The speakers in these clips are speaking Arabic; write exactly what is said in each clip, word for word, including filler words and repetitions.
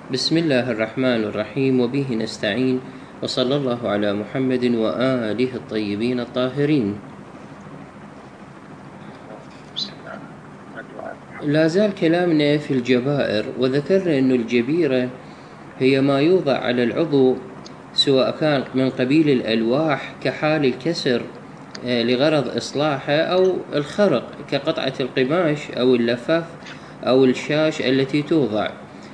بسم الله الرحمن الرحيم، وبه نستعين، وصلى الله على محمد وآله الطيبين الطاهرين. لا زال كلامنا في الجبائر، وذكرنا أن الجبيرة هي ما يوضع على العضو سواء كان من قبيل الألواح كحال الكسر لغرض إصلاحه، أو الخرق كقطعة القماش أو اللفاف أو الشاش التي توضع،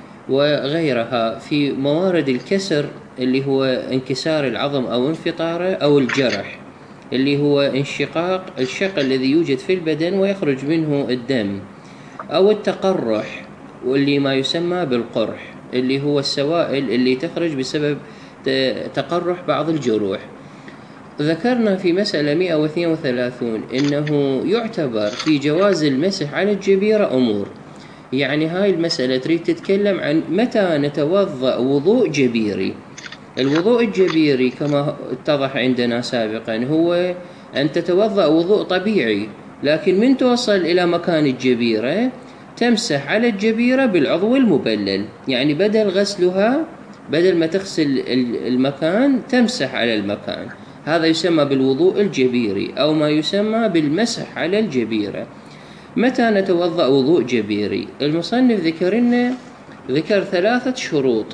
وغيرها في موارد الكسر اللي هو انكسار العظم أو انفطاره، أو الجرح اللي هو انشقاق الشق الذي يوجد في البدن ويخرج منه الدم، أو التقرح واللي ما يسمى بالقرح اللي هو السوائل اللي تخرج بسبب تقرح بعض الجروح. ذكرنا في مسألة مئة واثنين وثلاثين إنه يعتبر في جواز المسح على الجبيرة أمور، يعني هاي المسألة تريد تتكلم عن متى نتوضأ وضوء جبيري. الوضوء الجبيري كما اتضح عندنا سابقا هو أن تتوضأ وضوء طبيعي، لكن من توصل إلى مكان الجبيرة تمسح على الجبيرة بالعضو المبلل، يعني بدل غسلها بدل ما تغسل المكان تمسح على المكان. هذا يسمى بالوضوء الجبيري أو ما يسمى بالمسح على الجبيرة. متى نتوضأ وضوء جبيري؟ المصنف ذكر لنا ذكر ثلاثة شروط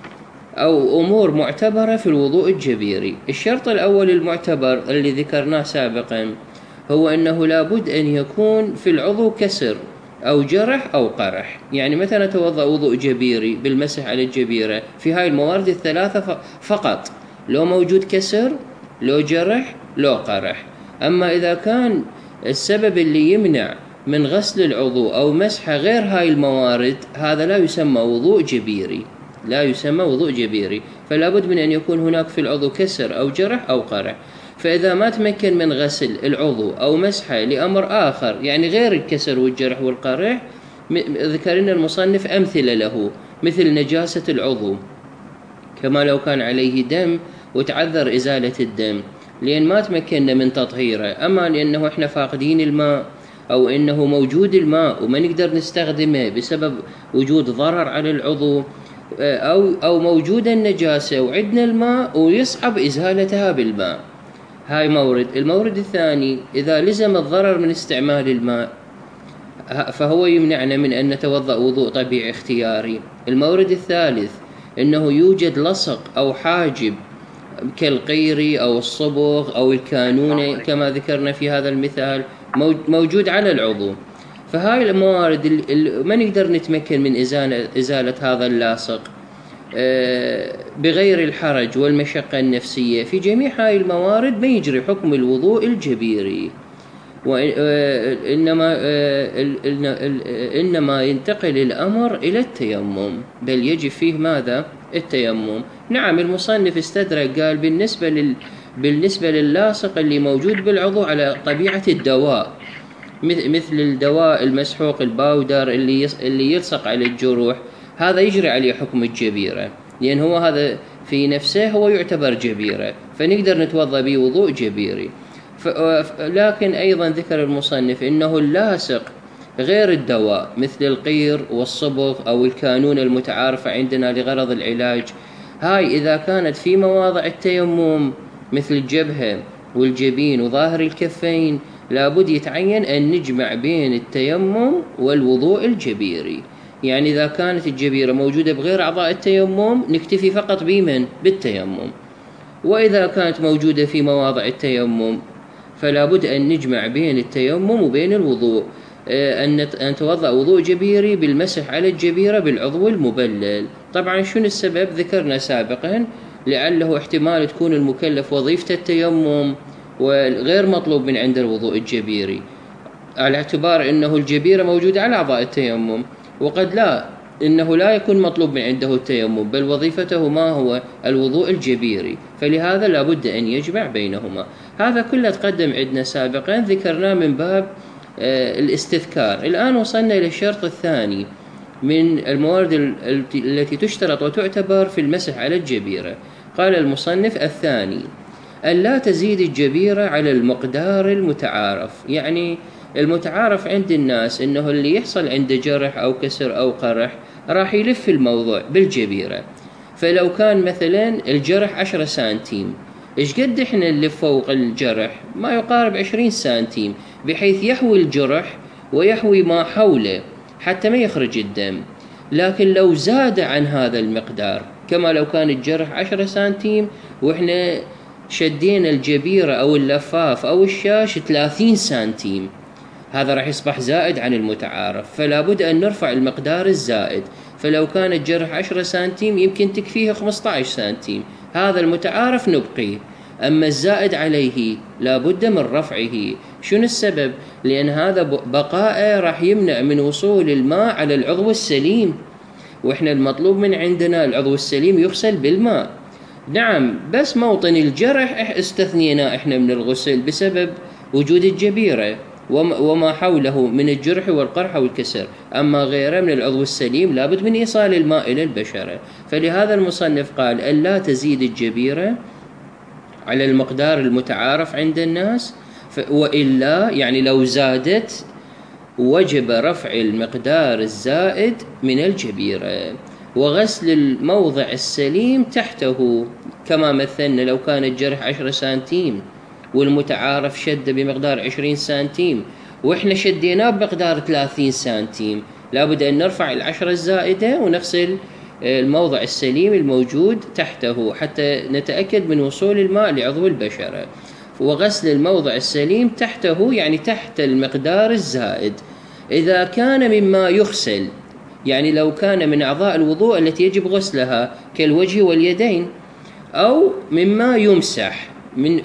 أو أمور معتبرة في الوضوء الجبيري. الشرط الأول المعتبر اللي ذكرناه سابقا هو أنه لابد أن يكون في العضو كسر أو جرح أو قرح. يعني متى نتوضأ وضوء جبيري بالمسح على الجبيرة؟ في هاي الموارد الثلاثة فقط، لو موجود كسر، لو جرح، لو قرح. أما إذا كان السبب اللي يمنع من غسل العضو أو مسحه غير هاي الموارد، هذا لا يسمى وضوء جبيري، لا يسمى وضوء جبيري. فلا بد من أن يكون هناك في العضو كسر أو جرح أو قرح. فإذا ما تمكن من غسل العضو أو مسحه لأمر آخر، يعني غير الكسر والجرح والقرح، ذكرنا المصنف أمثلة له، مثل نجاسة العضو كما لو كان عليه دم وتعذر إزالة الدم لأن ما تمكننا من تطهيره، أما لأنه إحنا فاقدين الماء أو إنه موجود الماء وما نقدر نستخدمه بسبب وجود ضرر على العضو، أو أو موجودة النجاسة وعندنا الماء ويصعب إزالتها بالماء. هاي مورد. المورد الثاني إذا لزم الضرر من استعمال الماء فهو يمنعنا من أن نتوضأ وضوء طبيعي اختياري. المورد الثالث إنه يوجد لصق أو حاجب كالقيري أو الصبغ أو الكانونة كما ذكرنا في هذا المثال موجود على العضو. فهاي الموارد اللي ما نقدر نتمكن من إزالة, إزالة هذا اللاصق بغير الحرج والمشقة النفسية، في جميع هاي الموارد ما يجري حكم الوضوء الجبيري، وإنما إنما ينتقل الأمر إلى التيمم، بل يجب فيه ماذا؟ التيمم. نعم المصنف استدرك قال بالنسبة لل بالنسبة للاصق اللي موجود بالعضو على طبيعة الدواء، مثل الدواء المسحوق الباودر اللي اللي يلصق على الجروح، هذا يجري عليه حكم الجبيرة، لأن هو هذا في نفسه هو يعتبر جبيرة، فنقدر نتوضأ به وضوء جبيري. لكن أيضا ذكر المصنف إنه اللاصق غير الدواء مثل القير والصبغ أو الكانون المتعارفة عندنا لغرض العلاج، هاي إذا كانت في مواضع التيمم مثل الجبهة والجبين وظاهر الكفين لابد يتعين أن نجمع بين التيمم والوضوء الجبيري. يعني إذا كانت الجبيرة موجودة بغير أعضاء التيمم نكتفي فقط بمن؟ بالتيمم. وإذا كانت موجودة في مواضع التيمم فلا بد أن نجمع بين التيمم وبين الوضوء، أن نتوضأ وضوء جبيري بالمسح على الجبيرة بالعضو المبلل. طبعا شنو السبب؟ ذكرنا سابقا لعله احتمال تكون المكلف وظيفة التيمم وغير مطلوب من عند الوضوء الجبيري، على اعتبار أنه الجبيرة موجودة على أعضاء التيمم، وقد لا إنه لا يكون مطلوب من عنده التيمم بل وظيفته ما هو؟ الوضوء الجبيري، فلهذا لا بد أن يجمع بينهما. هذا كله تقدم عندنا سابقا ذكرناه من باب آه الاستذكار. الآن وصلنا إلى الشرط الثاني من الموارد التي تشترط وتعتبر في المسح على الجبيرة. قال المصنف الثاني أن لا تزيد الجبيرة على المقدار المتعارف، يعني المتعارف عند الناس أنه اللي يحصل عنده جرح أو كسر أو قرح راح يلف الموضوع بالجبيرة. فلو كان مثلا الجرح عشرة سنتيم، إيش قد إحنا نلف فوق الجرح؟ ما يقارب عشرين سنتيم، بحيث يحوي الجرح ويحوي ما حوله حتى ما يخرج الدم. لكن لو زاد عن هذا المقدار، كما لو كان الجرح عشرة سنتيم وإحنا شدينا الجبيرة أو اللفاف أو الشاش ثلاثين سنتيم، هذا راح يصبح زائد عن المتعارف، فلا بد أن نرفع المقدار الزائد. فلو كان الجرح عشرة سنتيم يمكن تكفيه خمسة عشر سنتيم، هذا المتعارف نبقيه. أما الزائد عليه لا بد من رفعه. شنو السبب؟ لأن هذا بقاء راح يمنع من وصول الماء على العضو السليم، وإحنا المطلوب من عندنا العضو السليم يغسل بالماء. نعم، بس موطن الجرح استثنينا إحنا من الغسل بسبب وجود الجبيرة وما حوله من الجرح والقرح والكسر، أما غيره من العضو السليم لابد من إيصال الماء إلى البشرة. فلهذا المصنف قال ألا تزيد الجبيرة على المقدار المتعارف عند الناس، وإلا يعني لو زادت وجب رفع المقدار الزائد من الجبيرة وغسل الموضع السليم تحته. كما مثلنا لو كان الجرح عشرة سنتيم والمتعارف شد بمقدار عشرين سنتيم وإحنا شديناه بمقدار ثلاثين سنتيم، لابد أن نرفع العشرة الزائدة ونغسل الموضع السليم الموجود تحته حتى نتأكد من وصول الماء لعضو البشرة. وغسل الموضع السليم تحته يعني تحت المقدار الزائد. إذا كان مما يغسل، يعني لو كان من أعضاء الوضوء التي يجب غسلها كالوجه واليدين، أو مما يمسح من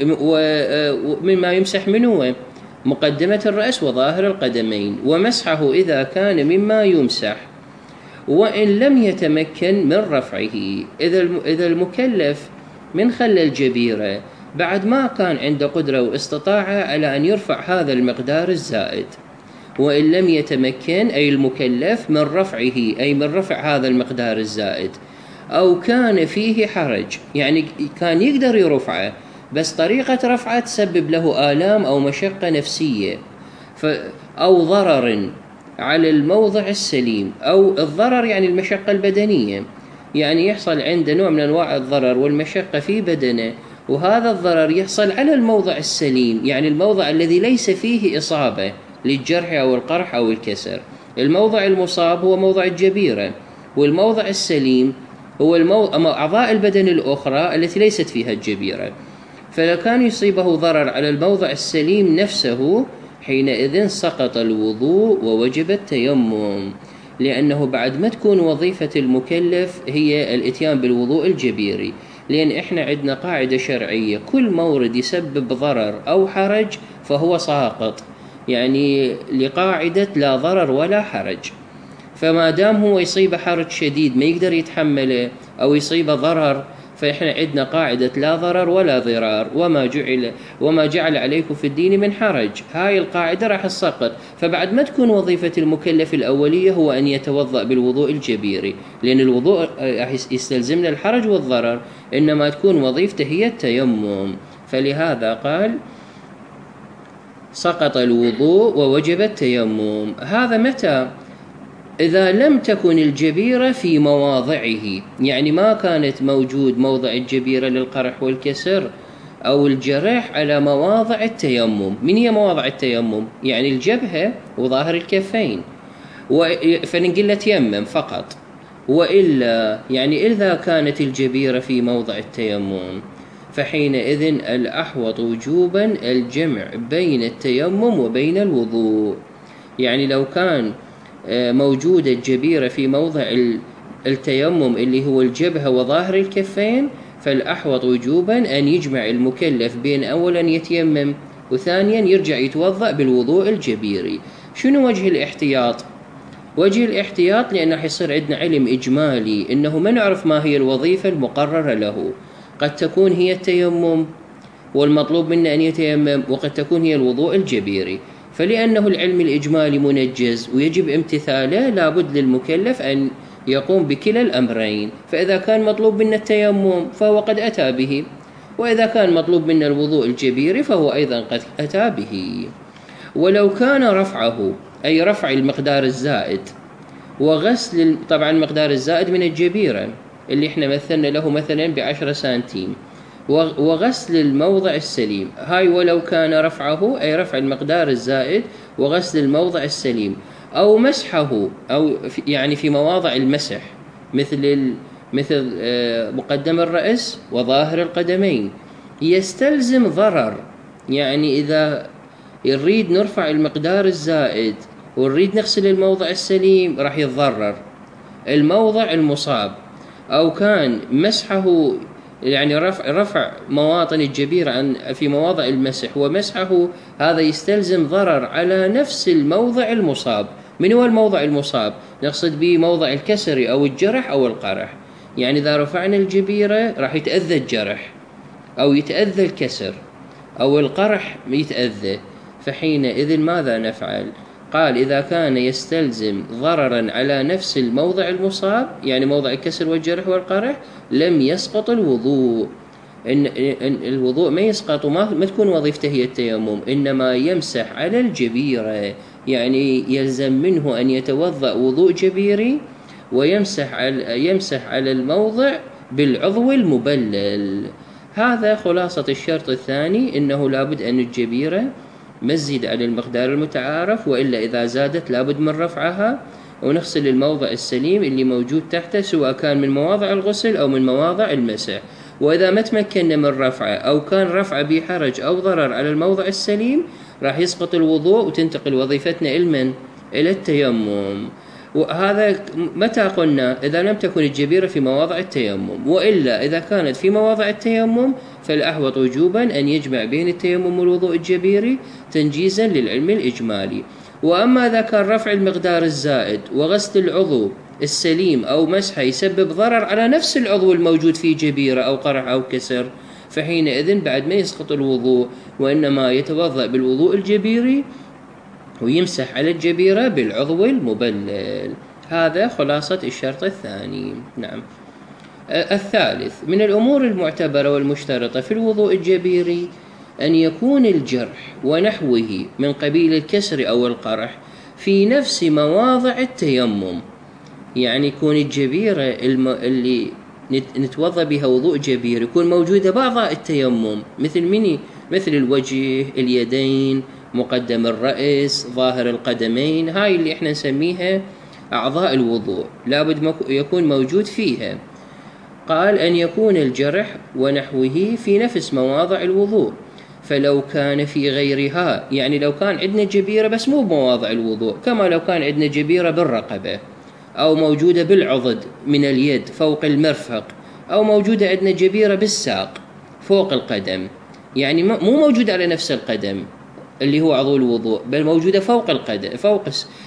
مما يمسح منه مقدمة الرأس وظاهر القدمين، ومسحه إذا كان مما يمسح وإن لم يتمكن من رفعه. إذا المكلف من خلى الجبيرة بعد ما كان عنده قدرة واستطاعة على أن يرفع هذا المقدار الزائد، وإن لم يتمكن أي المكلف من رفعه أي من رفع هذا المقدار الزائد، أو كان فيه حرج يعني كان يقدر يرفعه بس طريقة رفعه تسبب له آلام أو مشقة نفسية أو ضرر على الموضع السليم، أو الضرر يعني المشقة البدنية، يعني يحصل عنده نوع من أنواع الضرر والمشقة في بدنه، وهذا الضرر يحصل على الموضع السليم يعني الموضع الذي ليس فيه إصابة للجرح أو القرح أو الكسر. الموضع المصاب هو موضع الجبيرة، والموضع السليم هو الموضع أعضاء البدن الأخرى التي ليست فيها الجبيرة. فلو كان يصيبه ضرر على الموضع السليم نفسه حينئذ سقط الوضوء ووجب التيمم، لأنه بعد ما تكون وظيفة المكلف هي الإتيان بالوضوء الجبيري. لأن إحنا عندنا قاعدة شرعية كل مورد يسبب ضرر أو حرج فهو ساقط، يعني لقاعدة لا ضرر ولا حرج. فما دام هو يصيب حرج شديد ما يقدر يتحمله أو يصيب ضرر، فإحنا عندنا قاعدة لا ضرر ولا ضرار، وما جعل وما جعل عليكم في الدين من حرج. هاي القاعدة راح تسقط. فبعد ما تكون وظيفة المكلف الأولية هو أن يتوضأ بالوضوء الجبيري، لأن الوضوء يستلزمنا الحرج والضرر، إنما تكون وظيفته هي التيمم. فلهذا قال سقط الوضوء ووجب التيمم. هذا متى؟ إذا لم تكن الجبيرة في مواضعه، يعني ما كانت موجود موضع الجبيرة للقرح والكسر أو الجرح على مواضع التيمم. من هي مواضع التيمم؟ يعني الجبهة وظاهر الكفين، فنقول له تيمم فقط. وإلا يعني إذا كانت الجبيرة في موضع التيمم فحينئذ الأحوط وجوبا الجمع بين التيمم وبين الوضوء. يعني لو كان موجودة الجبيرة في موضع التيمم اللي هو الجبهة وظاهر الكفين، فالأحوط وجوبا أن يجمع المكلف بين أولا يتيمم وثانيا يرجع يتوضأ بالوضوء الجبيري. شنو وجه الاحتياط؟ وجه الاحتياط لأنه حيصير عندنا علم إجمالي إنه ما نعرف ما هي الوظيفة المقررة له. قد تكون هي التيمم والمطلوب منا أن يتيمم، وقد تكون هي الوضوء الجبيري. فلأنه العلم الإجمالي منجز ويجب امتثاله لابد للمكلف أن يقوم بكلا الأمرين. فإذا كان مطلوب منا التيمم فهو قد أتى به، وإذا كان مطلوب منا الوضوء الجبيري فهو أيضا قد أتى به. ولو كان رفعه أي رفع المقدار الزائد وغسل، طبعا المقدار الزائد من الجبيرة اللي احنا مثلنا له مثلا بعشرة سنتيم، وغسل الموضع السليم. هاي ولو كان رفعه أي رفع المقدار الزائد وغسل الموضع السليم، أو مسحه، أو يعني في مواضع المسح مثل مثل مقدم الرأس وظاهر القدمين، يستلزم ضرر. يعني إذا نريد نرفع المقدار الزائد ونريد نغسل الموضع السليم راح يتضرر الموضع المصاب، أو كان مسحه يعني رفع رفع مواطن الجبيرة في مواضع المسح ومسحه، هذا يستلزم ضرر على نفس الموضع المصاب. من هو الموضع المصاب؟ نقصد به موضع الكسر أو الجرح أو القرح. يعني إذا رفعنا الجبيرة راح يتأذى الجرح أو يتأذى الكسر أو القرح يتأذى، فحينئذ ماذا نفعل؟ قال إذا كان يستلزم ضررا على نفس الموضع المصاب، يعني موضع الكسر والجرح والقرح، لم يسقط الوضوء. إن, إن الوضوء ما يسقط، وما ما تكون وظيفته هي التيمم، إنما يمسح على الجبيرة. يعني يلزم منه أن يتوضأ وضوء جبيري ويمسح على يمسح على الموضع بالعضو المبلل. هذا خلاصة الشرط الثاني، إنه لابد أن الجبيرة مزيد على المقدار المتعارف، وإلا إذا زادت لابد من رفعها ونغسل الموضع السليم اللي موجود تحته، سواء كان من مواضع الغسل أو من مواضع المسح. وإذا ما تمكنا من رفعه أو كان رفعه بحرج أو ضرر على الموضع السليم راح يسقط الوضوء وتنتقل وظيفتنا إلى إلى التيمم. وهذا متى قلنا؟ إذا لم تكن الجبيرة في مواضع التيمم، وإلا إذا كانت في مواضع التيمم فالأحوط وجوبا أن يجمع بين التيمم والوضوء الجبيري تنجيزا للعلم الإجمالي. وأما إذا كان رفع المقدار الزائد وغسل العضو السليم أو مسحه يسبب ضرر على نفس العضو الموجود فيه جبيرة أو قرح أو كسر، فحينئذ بعد ما يسقط الوضوء، وإنما يتوضأ بالوضوء الجبيري ويمسح على الجبيرة بالعضو المبلل. هذا خلاصة الشرط الثاني. نعم. الثالث من الأمور المعتبرة والمشترطة في الوضوء الجبيري أن يكون الجرح ونحوه من قبيل الكسر أو القرح في نفس مواضع التيمم. يعني يكون الجبيرة اللي نتوضأ بها وضوء جبير يكون موجودة بأعضاء التيمم، مثل مني مثل الوجه، اليدين، مقدم الرأس، ظاهر القدمين. هاي اللي احنا نسميها أعضاء الوضوء، لابد يكون موجود فيها. قال أن يكون الجرح ونحوه في نفس مواضع الوضوء، فلو كان في غيرها، يعني لو كان عندنا جبيرة بس مو بمواضع الوضوء، كما لو كان عندنا جبيرة بالرقبة أو موجودة بالعضد من اليد فوق المرفق، أو موجودة عندنا جبيرة بالساق فوق القدم، يعني مو موجودة على نفس القدم اللي هو عضو الوضوء، بل موجودة فوق القدم فوق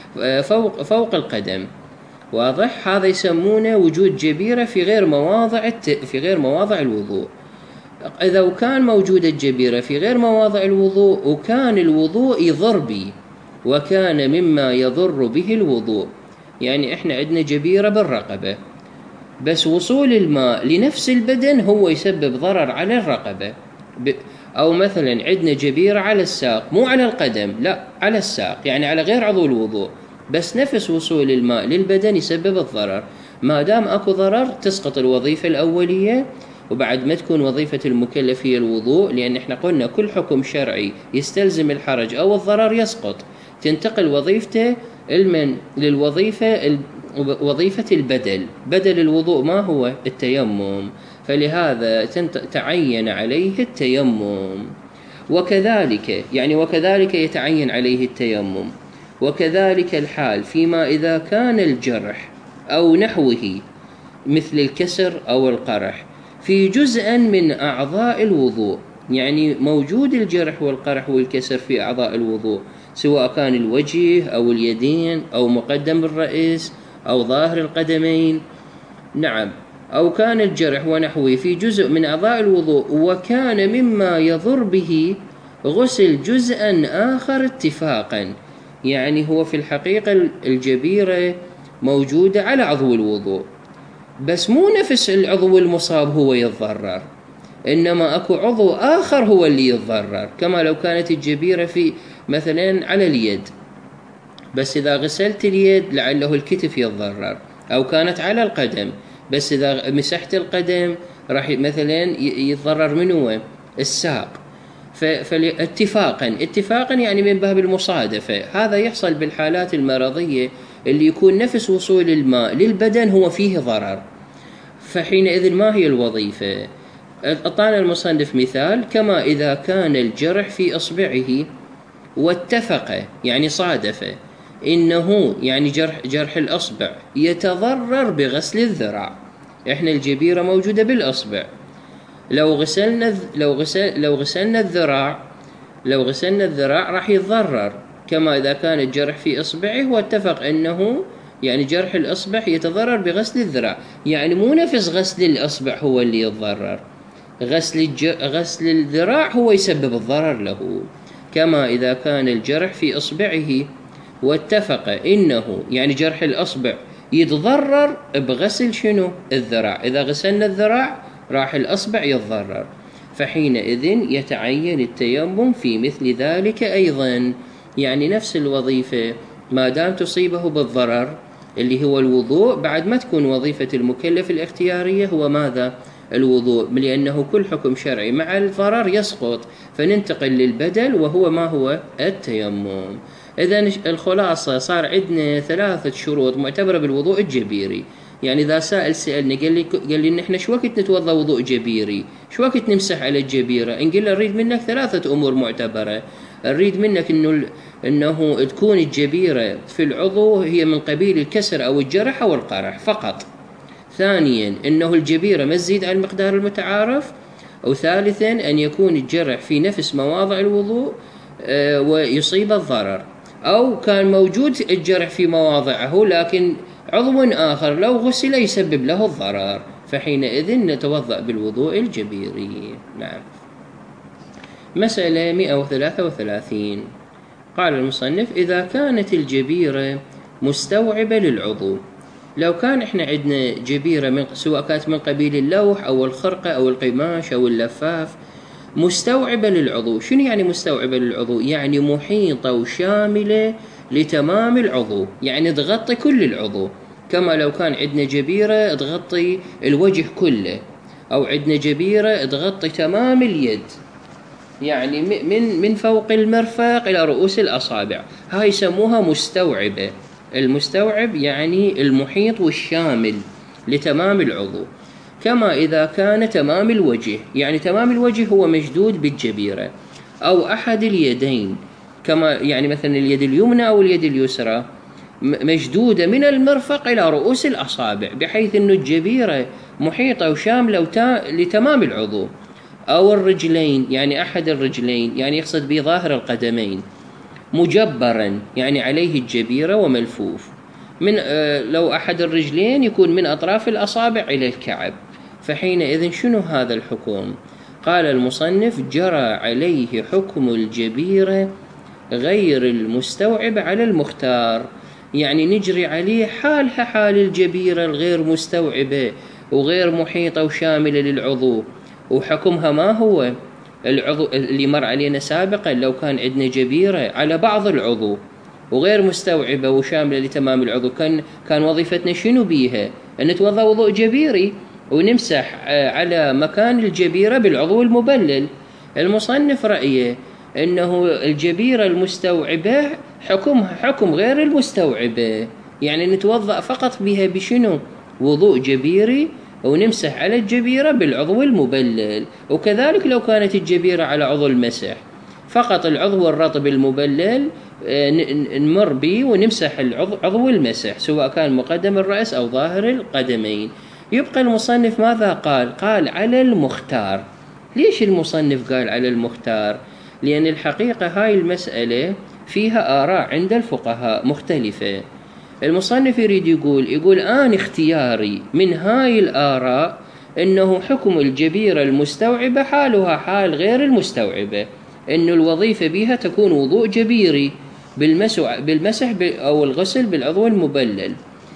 فوق فوق القدم. واضح؟ هذا يسمونه وجود جبيرة في غير مواضع الت... في غير مواضع الوضوء. إذا كان موجودة الجبيرة في غير مواضع الوضوء وكان الوضوء يضر به وكان مما يضر به الوضوء، يعني إحنا عندنا جبيرة بالرقبة بس وصول الماء لنفس البدن هو يسبب ضرر على الرقبة، ب... أو مثلا عندنا جبيرة على الساق مو على القدم، لا على الساق، يعني على غير عضو الوضوء، بس نفس وصول الماء للبدن يسبب الضرر. ما دام أكو ضرر تسقط الوظيفة الأولية، وبعد ما تكون وظيفة المكلف هي الوضوء، لأن احنا قلنا كل حكم شرعي يستلزم الحرج أو الضرر يسقط، تنتقل وظيفته المن للوظيفة وظيفة البدل. بدل الوضوء ما هو؟ التيمم، فلهذا تعين عليه التيمم. وكذلك يعني وكذلك يتعين عليه التيمم. وكذلك الحال فيما إذا كان الجرح أو نحوه مثل الكسر أو القرح في جزء من أعضاء الوضوء، يعني موجود الجرح والقرح والكسر في أعضاء الوضوء، سواء كان الوجه أو اليدين أو مقدم الرأس أو ظاهر القدمين. نعم. أو كان الجرح ونحوه في جزء من أعضاء الوضوء وكان مما يضر به غسل جزءا آخر اتفاقا، يعني هو في الحقيقة الجبيرة موجودة على عضو الوضوء بس مو نفس العضو المصاب هو يتضرر، إنما أكو عضو آخر هو اللي يتضرر، كما لو كانت الجبيرة في مثلا على اليد، بس إذا غسلت اليد لعله الكتف يتضرر، أو كانت على القدم بس إذا مسحت القدم راح مثلا يتضرر منه الساق. فاتفاقا اتفاقا يعني من باب المصادفة، هذا يحصل بالحالات المرضية اللي يكون نفس وصول الماء للبدن هو فيه ضرر. فحينئذ ما هي الوظيفة؟ أعطانا المصنف مثال: كما إذا كان الجرح في إصبعه واتفق يعني صادف إنه يعني جرح, جرح الأصبع يتضرر بغسل الذراع. إحنا الجبيرة موجودة بالأصبع، لو غسلنا لو غسل لو غسلنا الذراع لو غسلنا الذراع راح يتضرر. كما إذا كان الجرح في إصبعه واتفق أنه يعني جرح الإصبع يتضرر بغسل الذراع، يعني مو نفس غسل الإصبع هو اللي يتضرر، غسل الج... غسل الذراع هو يسبب الضرر له. كما إذا كان الجرح في إصبعه واتفق إنه يعني جرح الأصبع يتضرر بغسل شنو؟ الذراع. إذا غسلنا الذراع راح الأصبع يتضرر، فحينئذ يتعين التيمم في مثل ذلك أيضا. يعني نفس الوظيفة ما دام تصيبه بالضرر اللي هو الوضوء، بعد ما تكون وظيفة المكلف الاختيارية هو ماذا؟ الوضوء، لأنه كل حكم شرعي مع الضرر يسقط، فننتقل للبدل وهو ما هو؟ التيمم. إذن الخلاصة صار عندنا ثلاثة شروط معتبرة بالوضوء الجبيري. يعني إذا سائل سألني قال لي قال لي إن إحنا شو وقت نتوضأ وضوء جبيري؟ شو وقت نمسح على الجبيرة؟ نقول له نريد منك ثلاثة أمور معتبرة. نريد منك إنه إنه تكون الجبيرة في العضو هي من قبيل الكسر أو الجرح أو القرح فقط. ثانيا إنه الجبيرة ما تزيد على المقدار المتعارف. أو ثالثا أن يكون الجرح في نفس مواضع الوضوء آه ويصيب الضرر، أو كان موجود الجرح في مواضعه لكن عضو آخر لو غسل يسبب له الضرر، فحينئذ نتوضأ بالوضوء الجبيري. نعم. مسألة مئة وثلاثة وثلاثين. قال المصنف: إذا كانت الجبيرة مستوعبة للعضو، لو كان إحنا عندنا جبيرة من سواء كانت من قبيل اللوح أو الخرقة أو القماش أو اللفاف مستوعبة للعضو. شنو يعني مستوعبة للعضو؟ يعني محيطة وشاملة لتمام العضو، يعني تغطي كل العضو. كما لو كان عندنا جبيرة تغطي الوجه كله، أو عندنا جبيرة تغطي تمام اليد، يعني من من فوق المرفق إلى رؤوس الأصابع، هاي يسموها مستوعبة. المستوعب يعني المحيط والشامل لتمام العضو. كما إذا كان تمام الوجه، يعني تمام الوجه هو مشدود بالجبيرة، أو أحد اليدين، كما يعني مثلا اليد اليمنى أو اليد اليسرى مشدودة من المرفق إلى رؤوس الأصابع، بحيث أن الجبيرة محيطة وشاملة لتمام العضو. أو الرجلين، يعني أحد الرجلين، يعني يقصد به ظاهر القدمين، مجبرا يعني عليه الجبيرة وملفوف. من آه لو أحد الرجلين يكون من أطراف الأصابع إلى الكعب، فحينئذ شنو هذا الحكم؟ قال المصنف: جرى عليه حكم الجبيرة غير المستوعب على المختار. يعني نجري عليه حالها حال الجبيرة الغير مستوعبة وغير محيطة وشاملة للعضو، وحكمها ما هو؟ العضو اللي مر علينا سابقا، لو كان عندنا جبيرة على بعض العضو وغير مستوعبة وشاملة لتمام العضو، كان كان وظيفتنا شنو بيها؟ أن نتوضأ وضوء جبيري ونمسح على مكان الجبيرة بالعضو المبلل. المصنف رأيه أنه الجبيرة المستوعبة حكمها حكم غير المستوعبة، يعني نتوضأ فقط بها بشنو؟ وضوء جبيري، ونمسح على الجبيرة بالعضو المبلل. وكذلك لو كانت الجبيرة على عضو المسح، فقط العضو الرطب المبلل نمر به ونمسح العضو عضو المسح، سواء كان مقدم الرأس أو ظاهر القدمين. يبقى المصنف ماذا قال؟ قال على المختار. ليش المصنف قال على المختار؟ لأن الحقيقة هاي المسألة فيها آراء عند الفقهاء مختلفة. المصنف يريد يقول يقول آن اختياري من هاي الآراء إنه حكم الجبيرة المستوعبة حالها حال غير المستوعبة، إنه الوظيفة بها تكون وضوء جبيري بالمسح بالمسح أو الغسل بالعضو المبلل،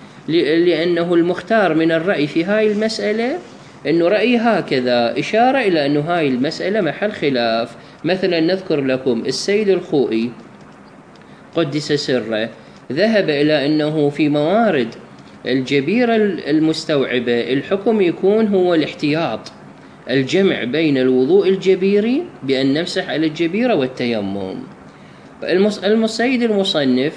لأنه المختار من الرأي في هاي المسألة إنه رأي هكذا، إشارة إلى أنه هاي المسألة محل خلاف. مثلا نذكر لكم السيد الخوئي قدس سره ذهب إلى أنه في موارد الجبيرة المستوعبة الحكم يكون هو الاحتياط، الجمع بين الوضوء الجبيري بأن نمسح على الجبيرة والتيمم. السيد المصنف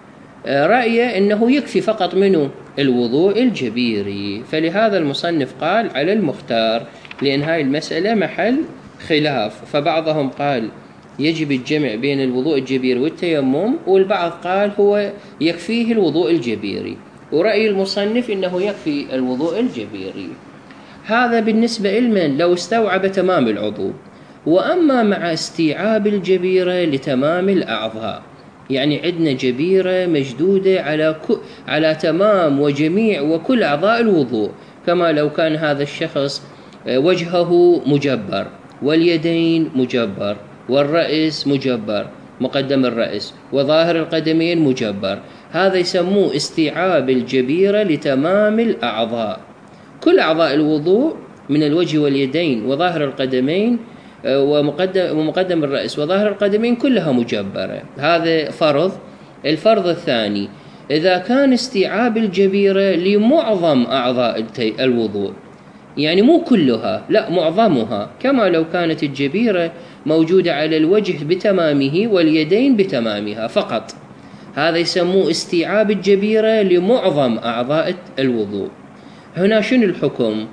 رأيه أنه يكفي فقط منه الوضوء الجبيري، فلهذا المصنف قال على المختار، لأن هاي المسألة محل خلاف، فبعضهم قال يجب الجمع بين الوضوء الجبيري والتيمم، والبعض قال هو يكفيه الوضوء الجبيري، ورأي المصنف إنه يكفي الوضوء الجبيري. هذا بالنسبة لمن لو استوعب تمام العضو. وأما مع استيعاب الجبيرة لتمام الأعضاء، يعني عندنا جبيرة مشدودة على ك... على تمام وجميع وكل أعضاء الوضوء، كما لو كان هذا الشخص وجهه مجبر واليدين مجبر والرأس مجبر، مقدم الرأس وظاهر القدمين مجبر، هذا يسموه استيعاب الجبيرة لتمام الأعضاء. كل أعضاء الوضوء من الوجه واليدين وظاهر القدمين ومقدم, ومقدم الرأس وظاهر القدمين كلها مجبرة، هذا فرض. الفرض الثاني إذا كان استيعاب الجبيرة لمعظم أعضاء الوضوء، يعني مو كلها لا معظمها، كما لو كانت الجبيرة موجودة على الوجه بتمامه واليدين بتمامها فقط، هذا يسموه استيعاب الجبيرة لمعظم أعضاء الوضوء. هنا شنو الحكم؟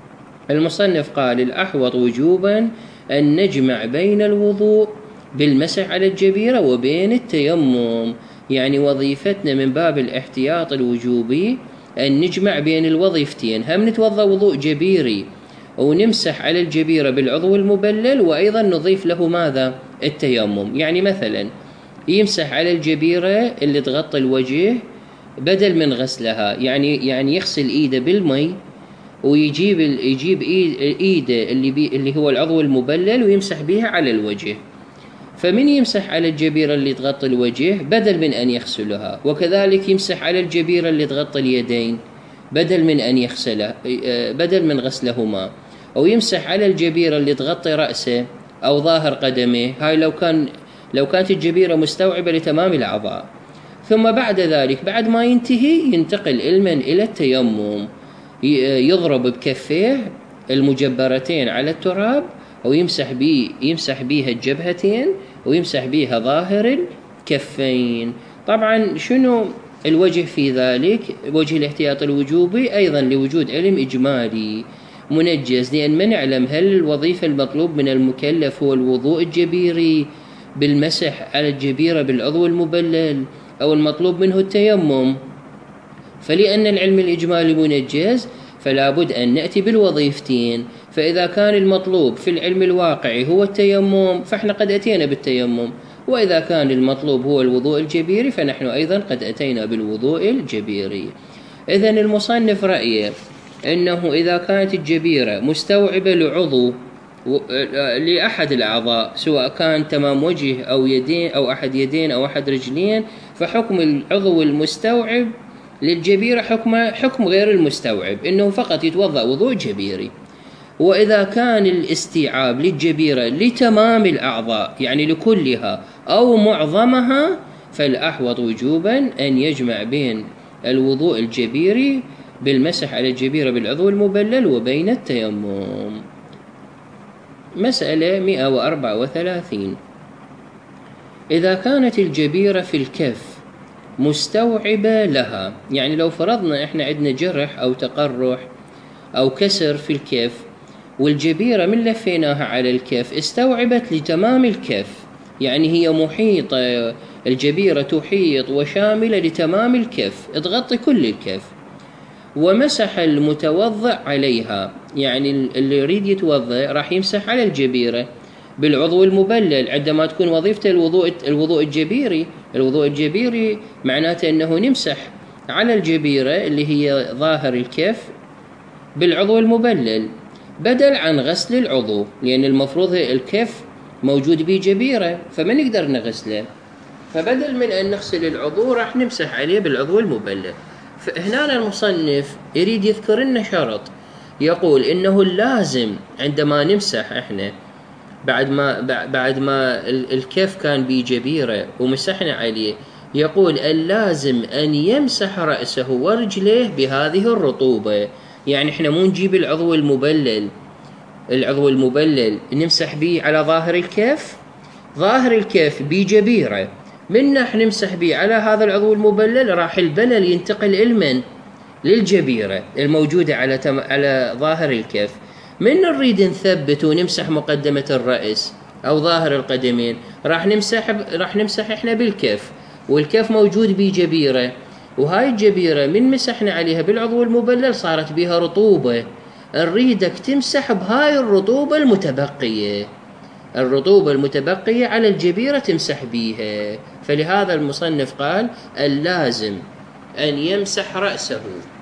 المصنف قال الأحوط وجوبا أن نجمع بين الوضوء بالمسح على الجبيرة وبين التيمم، يعني وظيفتنا من باب الاحتياط الوجوبي أن نجمع بين الوظيفتين، هم نتوضأ وضوء جبيري ونمسح على الجبيرة بالعضو المبلل، وأيضا نضيف له ماذا؟ التيمم. يعني مثلا يمسح على الجبيرة اللي تغطي الوجه بدل من غسلها، يعني يعني يغسل إيده بالمي ويجيب يجيب إيده اللي بي اللي هو العضو المبلل ويمسح بها على الوجه، فمن يمسح على الجبيرة اللي تغطي الوجه بدل من أن يغسلها، وكذلك يمسح على الجبيرة اللي تغطي اليدين بدل من أن يغسلها بدل من غسلهما، أو يمسح على الجبيرة اللي تغطي رأسه أو ظاهر قدمه، هاي لو كان لو كانت الجبيرة مستوعبة لتمام الأعضاء. ثم بعد ذلك بعد ما ينتهي ينتقل علما إلى التيمم، يضرب بكفيه المجبرتين على التراب ويمسح بيه يمسح بيها الجبهتين ويمسح بيها ظاهر الكفين. طبعا شنو الوجه في ذلك؟ وجه الاحتياط الوجوبي أيضا لوجود علم إجمالي منجز، لأن ما نعلم هل الوظيفة المطلوب من المكلف هو الوضوء الجبيري بالمسح على الجبيرة بالعضو المبلل أو المطلوب منه التيمم. فلأن العلم الإجمالي منجز فلا بد أن نأتي بالوظيفتين، فإذا كان المطلوب في العلم الواقعي هو التيمم فإحنا قد أتينا بالتيمم، وإذا كان المطلوب هو الوضوء الجبيري فنحن أيضا قد أتينا بالوضوء الجبيري. إذن المصنف رأيه أنه إذا كانت الجبيرة مستوعبة لعضو لأحد الأعضاء سواء كان تمام وجه أو يدين أو أحد يدين أو أحد رجلين، فحكم العضو المستوعب للجبيرة حكم حكم غير المستوعب، إنه فقط يتوضأ وضوء جبيري. وإذا كان الاستيعاب للجبيرة لتمام الأعضاء يعني لكلها أو معظمها، فالأحوط وجوبا أن يجمع بين الوضوء الجبيري بالمسح على الجبيرة بالعضو المبلل وبين التيمم. مسألة مئة وأربعة وثلاثين. إذا كانت الجبيرة في الكف مستوعبة لها، يعني لو فرضنا إحنا عندنا جرح أو تقرح أو كسر في الكف والجبيرة من لفيناها على الكف استوعبت لتمام الكف، يعني هي محيطة، الجبيرة تحيط وشاملة لتمام الكف تغطي كل الكف، ومسح المتوضئ عليها، يعني اللي يريد يتوضئ راح يمسح على الجبيرة بالعضو المبلل عندما تكون وظيفته الوضوء الوضوء الجبيري. الوضوء الجبيري معناته أنه نمسح على الجبيرة اللي هي ظاهر الكف بالعضو المبلل بدل عن غسل العضو، لأن المفروض الكف موجود به جبيرة فما نقدر نغسله، فبدل من أن نغسل العضو راح نمسح عليه بالعضو المبلل. فهنا المصنف يريد يذكر لنا شرط، يقول إنه اللازم عندما نمسح إحنا بعد ما بعد ما الكف كان به جبيرة ومسحنا عليه، يقول اللازم أن يمسح رأسه ورجليه بهذه الرطوبة. يعني احنا مو نجيب العضو المبلل العضو المبلل نمسح به على ظاهر الكف، ظاهر الكف بجبيرة، من نحن نمسح به على هذا العضو المبلل راح البلل ينتقل المن للجبيرة الموجودة على تم... على ظاهر الكف. من نريد نثبت ونمسح مقدمة الرأس أو ظاهر القدمين راح نمسح ب... راح نمسح إحنا بالكف، والكف موجود بجبيرة، وهاي الجبيرة من مسحنا عليها بالعضو المبلل صارت بها رطوبة، نريدك تمسح بهاي الرطوبة المتبقية، الرطوبة المتبقية على الجبيرة تمسح بيها. فلهذا المصنف قال اللازم أن يمسح رأسه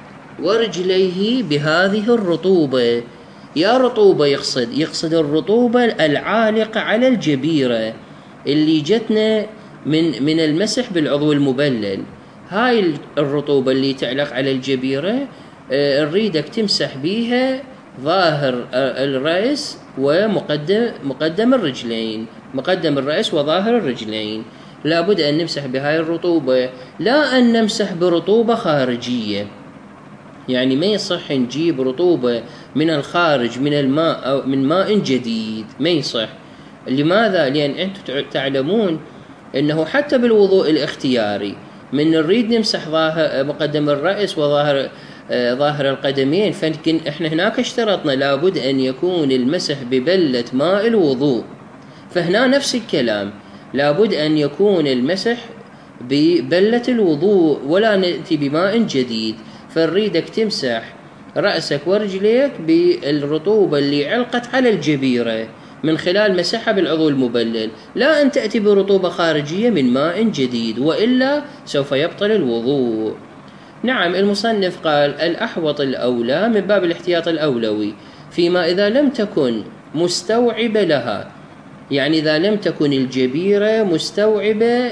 ورجليه بهذه الرطوبة. يا رطوبة يقصد يقصد الرطوبة العالقة على الجبيرة اللي جتنا من من المسح بالعضو المبلل. هاي الرطوبة اللي تعلق على الجبيرة نريدك تمسح بيها ظاهر الرأس ومقدم مقدم الرجلين، مقدم الرأس وظاهر الرجلين. لابد أن نمسح بهاي الرطوبة، لا أن نمسح برطوبة خارجية. يعني ما يصح نجيب رطوبة من الخارج من الماء أو من ماء جديد، ما يصح. لماذا؟ لأن أنتم تعلمون أنه حتى بالوضوء الاختياري من نريد نمسح ظاهر مقدم الرأس وظاهر آه ظاهر القدمين، فلكن احنا هناك اشترطنا لابد أن يكون المسح ببلة ماء الوضوء، فهنا نفس الكلام، لابد أن يكون المسح ببلة الوضوء ولا نأتي بماء جديد. فنريدك تمسح رأسك ورجليك بالرطوبة اللي علقت على الجبيرة من خلال مسحها بالعضو المبلل، لا أن تأتي برطوبة خارجية من ماء جديد، وإلا سوف يبطل الوضوء. نعم، المصنف قال الأحوط الأولى من باب الاحتياط الأولوي فيما إذا لم تكن مستوعبة لها، يعني إذا لم تكن الجبيرة مستوعبة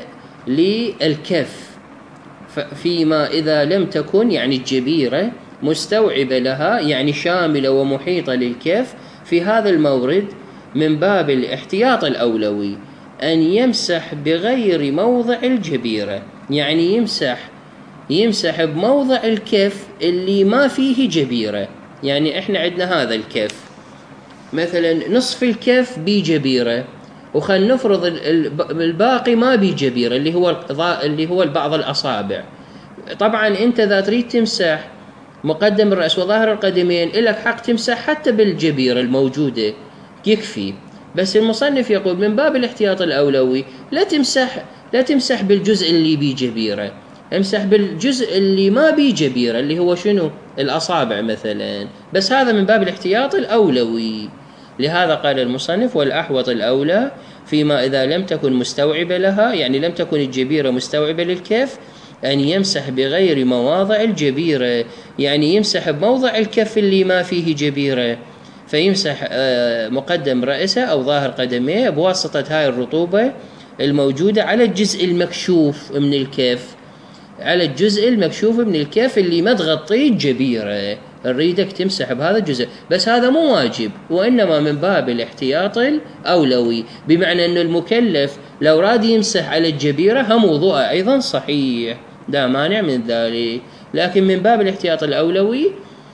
للكف، فيما إذا لم تكن يعني الجبيرة مستوعبة لها يعني شاملة ومحيطة للكف، في هذا المورد من باب الاحتياط الأولوي أن يمسح بغير موضع الجبيرة، يعني يمسح يمسح بموضع الكف اللي ما فيه جبيرة. يعني احنا عندنا هذا الكف مثلا نصف الكف بجبيرة، وخل نفرض الباقي ما بجبيرة اللي هو اللي هو بعض الأصابع. طبعا انت اذا تريد تمسح مقدم الرأس وظاهر القدمين لك حق تمسح حتى بالجبيرة الموجودة يكفي، بس المصنف يقول من باب الاحتياط الأولوي لا تمسح لا تمسح بالجزء اللي بيه جبيرة، امسح بالجزء اللي ما بيه جبيرة اللي هو شنو؟ الأصابع مثلا، بس هذا من باب الاحتياط الأولوي. لهذا قال المصنف والأحوط الأولى فيما إذا لم تكن مستوعبة لها، يعني لم تكن الجبيرة مستوعبة للكف، أن يمسح بغير مواضع الجبيرة، يعني يمسح بموضع الكف اللي ما فيه جبيرة، فيمسح مقدم رأسه أو ظاهر قدميه بواسطة هاي الرطوبة الموجودة على الجزء المكشوف من الكف، على الجزء المكشوف من الكف اللي ما تغطيه الجبيرة، نريدك تمسح بهذا الجزء، بس هذا مو واجب، وإنما من باب الاحتياط الأولوي، بمعنى أن المكلف لو راد يمسح على الجبيرة هم وضوءه أيضا صحيح، لا مانع من ذلك، لكن من باب الاحتياط الأولوي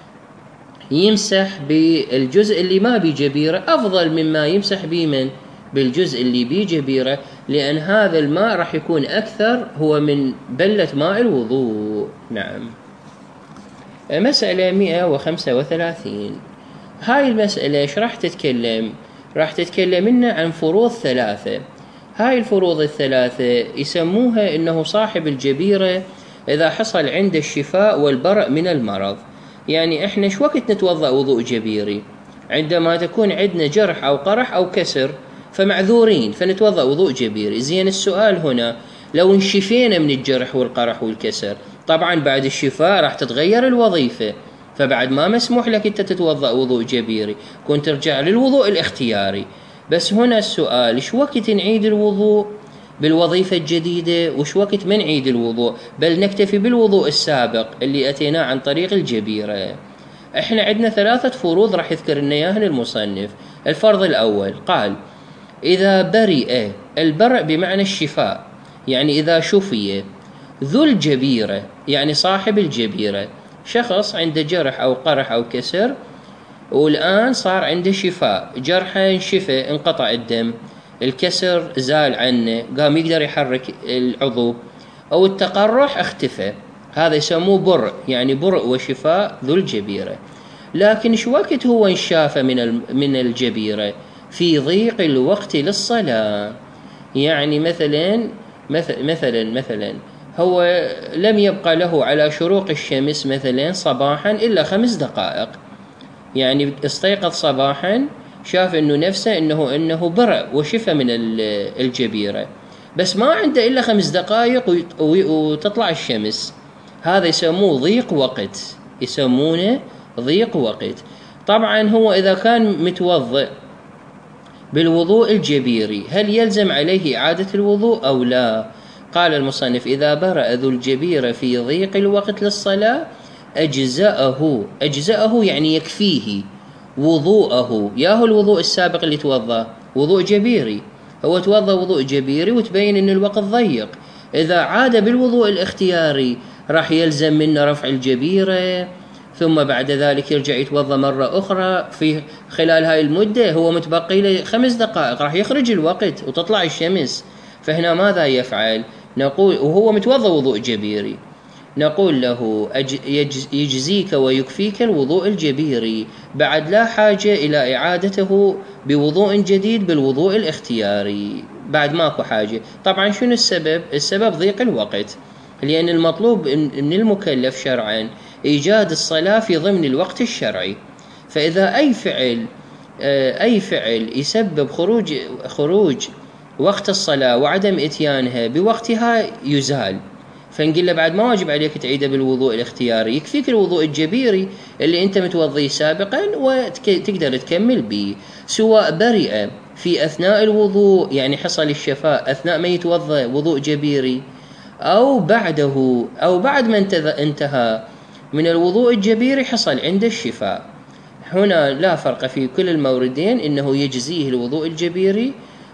يمسح بالجزء اللي ما بيه جبيرة أفضل مما يمسح به من بالجزء اللي بيه جبيرة، لأن هذا الماء راح يكون أكثر هو من بلة ماء الوضوء. نعم. مسألة مئة وخمسة وثلاثين، هاي المسألة ايش راح تتكلم؟ راح تتكلم لنا عن فروض ثلاثة. هاي الفروض الثلاثة يسموها إنه صاحب الجبيرة إذا حصل عنده الشفاء والبرء من المرض. يعني إحنا شو وقت نتوضأ وضوء جبيري؟ عندما تكون عندنا جرح أو قرح أو كسر فمعذورين فنتوضأ وضوء جبيري. زين، السؤال هنا لو انشفينا من الجرح والقرح والكسر، طبعا بعد الشفاء راح تتغير الوظيفة، فبعد ما مسموح لك أنت تتوضأ وضوء جبيري، كنت ترجع للوضوء الاختياري. بس هنا السؤال شو وقت نعيد الوضوء بالوظيفة الجديدة وش وقت ما نعيد الوضوء، بل نكتفي بالوضوء السابق اللي أتيناه عن طريق الجبيرة. احنا عندنا ثلاثة فروض راح يذكر لنا اياها المصنف. الفرض الأول قال إذا برئ، البرء بمعنى الشفاء، يعني إذا شفي ذو الجبيرة، يعني صاحب الجبيرة، شخص عنده جرح أو قرح أو كسر والآن صار عنده شفاء، جرحه انشفى، انقطع الدم، الكسر زال عنه، قام يقدر يحرك العضو، أو التقرح اختفى، هذا يسموه برء، يعني برء وشفاء ذو الجبيرة. لكن شو وقت هو انشافى من من الجبيرة؟ في ضيق الوقت للصلاة. يعني مثلا مثلا مثلا هو لم يبقى له على شروق الشمس مثلا صباحا إلا خمس دقائق، يعني استيقظ صباحا شاف انه نفسه انه انه برأ وشفى من الجبيرة، بس ما عنده الا خمس دقائق وتطلع الشمس، هذا يسموه ضيق وقت، يسمونه ضيق وقت. طبعا هو اذا كان متوضئ بالوضوء الجبيري هل يلزم عليه إعادة الوضوء أو لا؟ قال المصنف: إذا برأ ذو الجبيرة في ضيق الوقت للصلاة أجزأه، أجزأه يعني يكفيه وضوءه، ياهو الوضوء السابق اللي توضأ وضوء جبيري، هو توضأ وضوء جبيري وتبين أن الوقت ضيق، إذا عاد بالوضوء الاختياري راح يلزم منه رفع الجبيرة، ثم بعد ذلك يرجع يتوضأ مرة أخرى، في خلال هاي المدة هو متبقي له خمس دقائق راح يخرج الوقت وتطلع الشمس، فهنا ماذا يفعل؟ نقول وهو متوضأ وضوء جبيري، نقول له يجزيك ويكفيك الوضوء الجبيري، بعد لا حاجة إلى إعادته بوضوء جديد بالوضوء الاختياري، بعد ماكو حاجة. طبعا شنو السبب؟ السبب ضيق الوقت، لأن المطلوب من المكلف شرعا إيجاد الصلاة في ضمن الوقت الشرعي، فإذا أي فعل أي فعل يسبب خروج خروج وقت الصلاة وعدم إتيانها بوقتها يزال، فنقول له بعد ما واجب عليك تعيده بالوضوء الاختياري، يكفيك الوضوء الجبيري اللي أنت متوضيه سابقا وتقدر تكمل به، سواء برئ في أثناء الوضوء يعني حصل الشفاء أثناء ما يتوضأ وضوء جبيري، أو بعده أو بعد ما انتهى من الوضوء الجبيري حصل عنده الشفاء، هنا لا فرق في كل الموردين، إنه يجزيه الوضوء الجبيري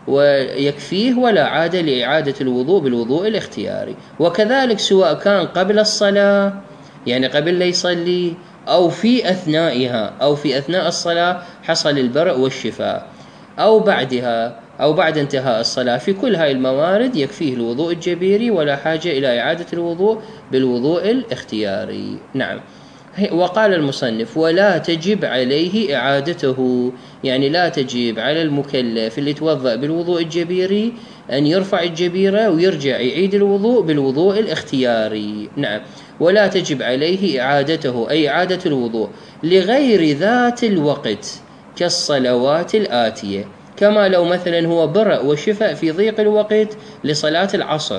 ويكفيه ولا عادة لإعادة الوضوء بالوضوء الاختياري. وكذلك سواء كان قبل الصلاة يعني قبل لا يصلي، أو في أثنائها أو في أثناء الصلاة حصل البرء والشفاء، أو بعدها أو بعد انتهاء الصلاة، في كل هاي الموارد يكفيه الوضوء الجبيري ولا حاجة إلى إعادة الوضوء بالوضوء الاختياري. نعم. وقال المصنف: ولا تجب عليه إعادته، يعني لا تجب على المكلف اللي توضأ بالوضوء الجبيري أن يرفع الجبيرة ويرجع يعيد الوضوء بالوضوء الاختياري. نعم. ولا تجب عليه إعادته أي إعادة الوضوء لغير ذات الوقت كالصلوات الآتية، كما لو مثلا هو برأ وشفاء في ضيق الوقت لصلاة العصر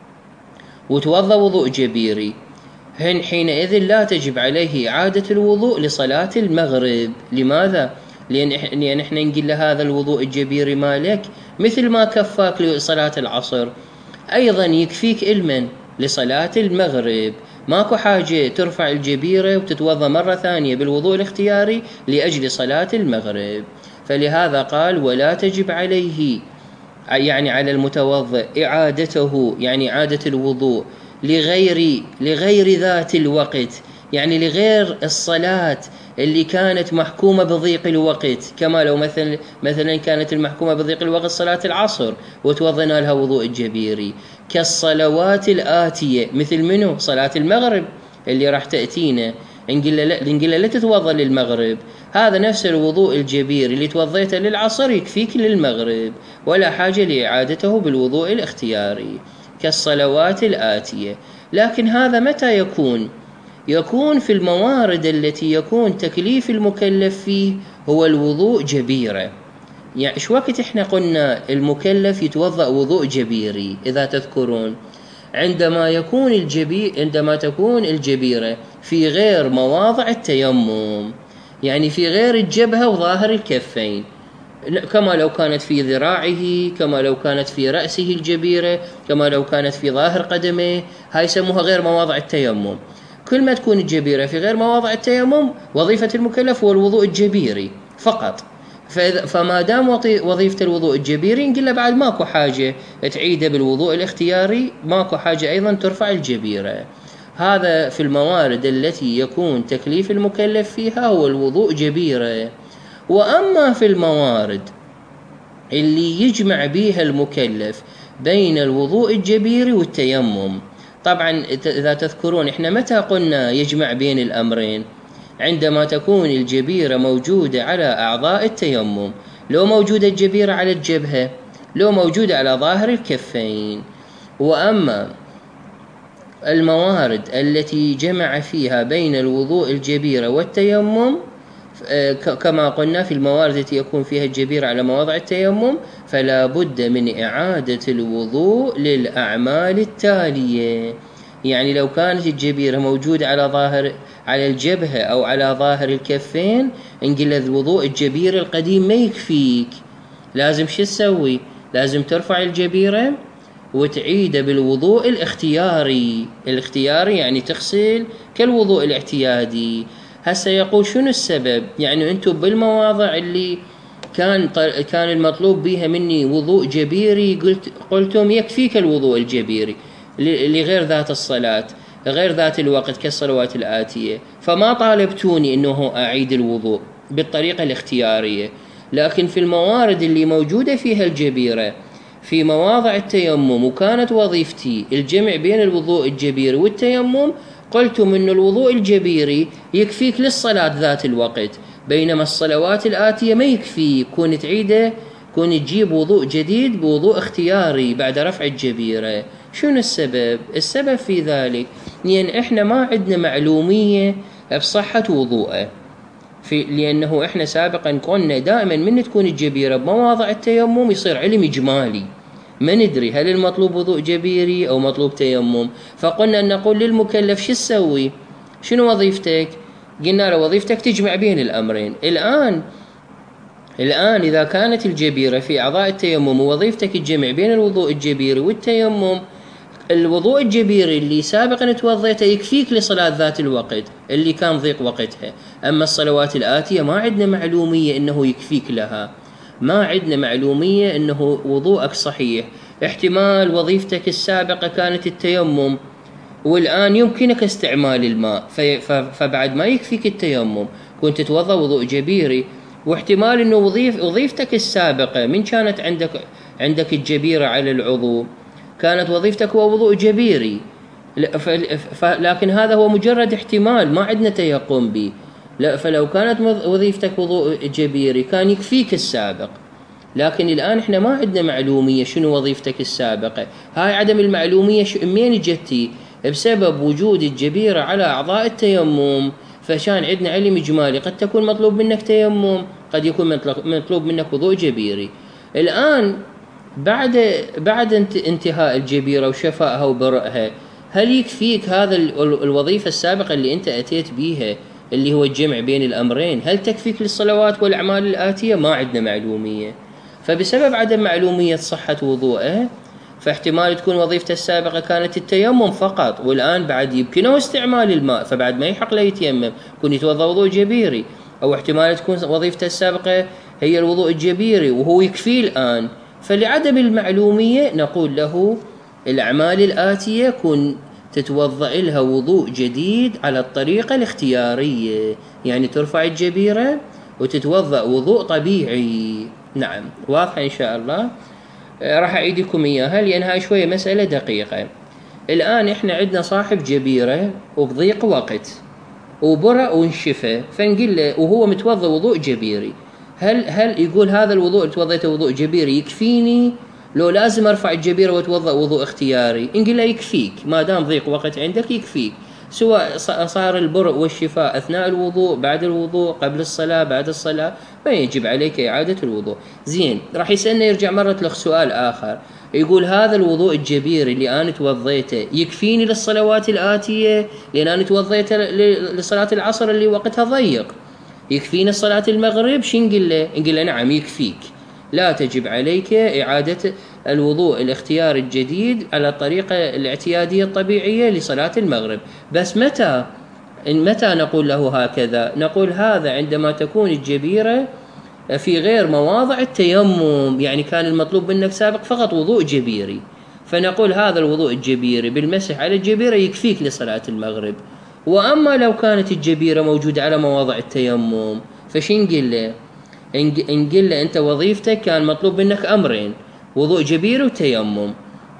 وتوضأ وضوء جبيري، حينئذ لا تجب عليه إعادة الوضوء لصلاة المغرب. لماذا؟ لأن لأن إحنا نقول له هذا الوضوء الجبيري مالك مثل ما كفاك لصلاة العصر أيضا يكفيك علما لصلاة المغرب، ماكو حاجة ترفع الجبيرة وتتوضأ مرة ثانية بالوضوء الاختياري لأجل صلاة المغرب. فلهذا قال: ولا تجب عليه يعني على المتوضئ إعادته، يعني إعادة الوضوء لغير لغير ذات الوقت، يعني لغير الصلاة اللي كانت محكومة بضيق الوقت، كما لو مثلا مثلا كانت المحكومة بضيق الوقت صلاة العصر وتوضينا لها وضوء الجبيري، كالصلوات الآتية، مثل منه؟ صلاة المغرب اللي راح تأتينا، نقول لا نقول لا تتوضأ للمغرب، هذا نفس الوضوء الجبيري اللي توضيته للعصر يكفيك للمغرب ولا حاجة لإعادته بالوضوء الاختياري كالصلوات الآتية. لكن هذا متى يكون؟ يكون في الموارد التي يكون تكليف المكلف فيه هو الوضوء جبيرة. يعني شو وقت احنا قلنا المكلف يتوضأ وضوء جبيري؟ إذا تذكرون عندما يكون الجبي عندما تكون الجبيرة في غير مواضع التيمم، يعني في غير الجبهة وظاهر الكفين، كما لو كانت في ذراعه، كما لو كانت في رأسه الجبيرة، كما لو كانت في ظاهر قدمه، هاي يسموها غير مواضع التيمم. كل ما تكون الجبيرة في غير مواضع التيمم وظيفة المكلف هو الوضوء الجبيري فقط، فما دام وظيفة الوضوء الجبيري نقول له بعد ماكو حاجة تعيده بالوضوء الاختياري، ماكو حاجة أيضا ترفع الجبيرة. هذا في الموارد التي يكون تكليف المكلف فيها هو الوضوء جبيرة. وأما في الموارد اللي يجمع بيها المكلف بين الوضوء الجبيري والتيمم، طبعا إذا تذكرون إحنا متى قلنا يجمع بين الأمرين؟ عندما تكون الجبيرة موجودة على أعضاء التيمم، لو موجودة الجبيرة على الجبهة، لو موجودة على ظاهر الكفين. وأما الموارد التي جمع فيها بين الوضوء الجبيرة والتيمم كما قلنا في الموارد التي يكون فيها الجبيرة على مواضع التيمم، فلا بد من إعادة الوضوء للأعمال التالية. يعني لو كانت الجبيرة موجودة على ظاهر على الجبهة أو على ظاهر الكفين، نقول الوضوء الجبيرة القديم ما يكفيك، لازم شو تسوي؟ لازم ترفع الجبيرة وتعيد بالوضوء الاختياري. الاختياري يعني تغسل كالوضوء الاعتيادي. هسه يقول شنو السبب؟ يعني أنتم بالمواضع اللي كان كان المطلوب بها مني وضوء جبيري قلت قلتم يكفيك الوضوء الجبيري لغير ذات الصلاة، غير ذات الوقت كالصلوات الآتية، فما طالبتوني أنه أعيد الوضوء بالطريقة الاختيارية. لكن في الموارد اللي موجودة فيها الجبيرة في مواضع التيمم وكانت وظيفتي الجمع بين الوضوء الجبيري والتيمم، قلتم أن الوضوء الجبيري يكفيك للصلاة ذات الوقت، بينما الصلوات الآتية ما يكفي، كون تعيده كون تجيب وضوء جديد بوضوء اختياري بعد رفع الجبيرة. شنو السبب؟ السبب في ذلك لأن إحنا ما عندنا معلومية بصحة وضوءه، في لأنه إحنا سابقا قلنا دائما من تكون الجبيرة بمواضع التيمم يصير علم إجمالي، ما ندري هل المطلوب وضوء جبيري أو مطلوب تيمم. فقلنا أن نقول للمكلف شو تسوي؟ شنو وظيفتك؟ قلنا له وظيفتك تجمع بين الأمرين. الآن الآن إذا كانت الجبيرة في أعضاء التيمم ووظيفتك الجمع بين الوضوء الجبيري والتيمم، الوضوء الجبيري اللي سابقا توضيته يكفيك لصلاة ذات الوقت اللي كان ضيق وقتها، أما الصلوات الآتية ما عندنا معلومية أنه يكفيك لها، ما عندنا معلومية أنه وضوءك صحيح. احتمال وظيفتك السابقة كانت التيمم والآن يمكنك استعمال الماء، فبعد ما يكفيك التيمم كنت تتوضأ وضوء جبيري، واحتمال أنه وظيف وظيفتك السابقة من كانت عندك عندك الجبيرة على العضو كانت وظيفتك هو وضوء جبيري، لكن هذا هو مجرد احتمال ما عندنا تيقن به. فلو كانت وظيفتك وضوء جبيري كان يكفيك السابق، لكن الآن احنا ما عندنا معلومية شنو وظيفتك السابقة. هاي عدم المعلومية منين جتي؟ بسبب وجود الجبيرة على أعضاء التيمم، فشان عندنا علم إجمالي قد تكون مطلوب منك تيمم، قد يكون مطلوب منك وضوء جبيري. الآن بعد بعد انتهاء الجبيرة وشفائها وبرئها، هل يكفيك هذا الوظيفة السابقة اللي أنت أتيت بيها اللي هو الجمع بين الأمرين؟ هل تكفيك للصلوات والأعمال الآتية؟ ما عندنا معلومية. فبسبب عدم معلومية صحة وضوءه فاحتمال تكون وظيفته السابقة كانت التيمم فقط، والآن بعد يمكنه استعمال الماء فبعد ما يحق له يتيمم، يكون يتوضأ وضوء جبيري. أو احتمال تكون وظيفته السابقة هي الوضوء الجبيري وهو يكفيه الآن. فلعدم المعلومية نقول له الأعمال الآتية كن تتوضأ لها وضوء جديد على الطريقة الاختيارية، يعني ترفع الجبيرة وتتوضأ وضوء طبيعي. نعم، واضح إن شاء الله. راح أعيد لكم إياها لأن هاي شوية مسألة دقيقة. الآن إحنا عندنا صاحب جبيرة وبضيق وقت وبرأ وانشفى، فنقول له وهو متوضأ وضوء جبيري، هل هل يقول هذا الوضوء اللي توضيته وضوء جبيري يكفيني لو لازم أرفع الجبيرة وأتوضأ وضوء اختياري؟ نقول له يكفيك، ما دام ضيق وقت عندك يكفيك، سواء صار البرء والشفاء أثناء الوضوء، بعد الوضوء، قبل الصلاة، بعد الصلاة، ما يجب عليك إعادة الوضوء. زين، راح يسألنا يرجع مرة لك سؤال آخر، يقول هذا الوضوء الجبيري اللي أنا توضيته يكفيني للصلوات الآتية؟ لأن أنا توضيته لصلاة العصر اللي وقتها ضيق، يكفينا صلاة المغرب؟ شو نقول له؟ نقول له نعم يكفيك، لا تجب عليك إعادة الوضوء الاختياري الجديد على الطريقة الاعتيادية الطبيعية لصلاة المغرب. بس متى متى نقول له هكذا؟ نقول هذا عندما تكون الجبيرة في غير مواضع التيمم، يعني كان المطلوب منك سابق فقط وضوء جبيري، فنقول هذا الوضوء الجبيري بالمسح على الجبيرة يكفيك لصلاة المغرب. وأما لو كانت الجبيرة موجودة على مواضع التيمم فش نقول له؟ نقول له أنت وظيفتك كان مطلوب منك أمرين، وضوء جبيري وتيمم،